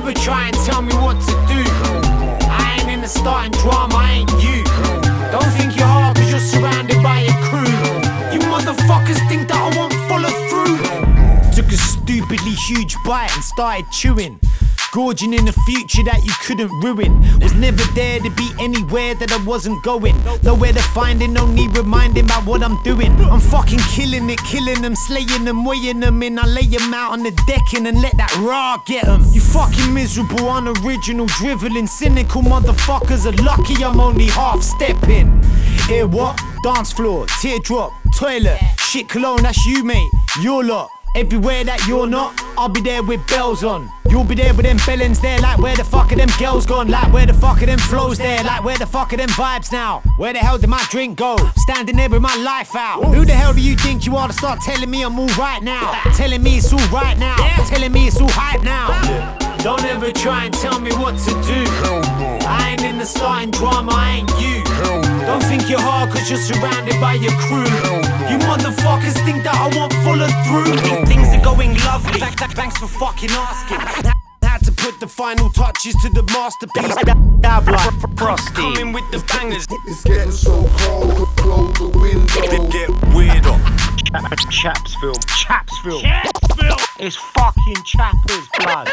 ever try and tell me what to do. I ain't in the starting drama, I ain't you. Don't think you're hard cause you're surrounded by a crew. You motherfuckers think that I won't follow through. Took a stupidly huge bite and started chewing, gorging in a future that you couldn't ruin. Was never there to be anywhere that I wasn't going. Nowhere to find it, no need reminding about what I'm doing. I'm fucking killing it, killing them, slaying them, weighing them in. I lay them out on the decking and let that raw get them. You fucking miserable, unoriginal, driveling, cynical motherfuckers are lucky I'm only half stepping. Hear what? Dance floor, teardrop, toilet, shit cologne, that's you mate, your lot. Everywhere that you're not, I'll be there with bells on. You'll be there with them bellends there, like where the fuck are them girls gone? Like where the fuck are them flows there? Like where the fuck are them vibes now? Where the hell did my drink go? Standing there with my life out. Who the hell do you think you are to start telling me I'm alright now? Telling me it's alright now, telling me it's all hype now. Don't ever try and tell me what to do. I ain't in the starting drama, I ain't you. Don't think you're hard cause you're surrounded by your crew. You motherfuckers think that I won't follow through. Things are going lovely, thanks for fucking asking. Had to put the final touches to the masterpiece. Dab like Frosty, coming with the bangers. It's getting so cold, close the window. Get weirder. Chapsville. It's fucking Chappers, blood.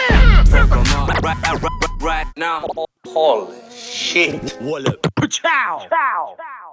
Right now. Holy shit. Wallop. Ciao.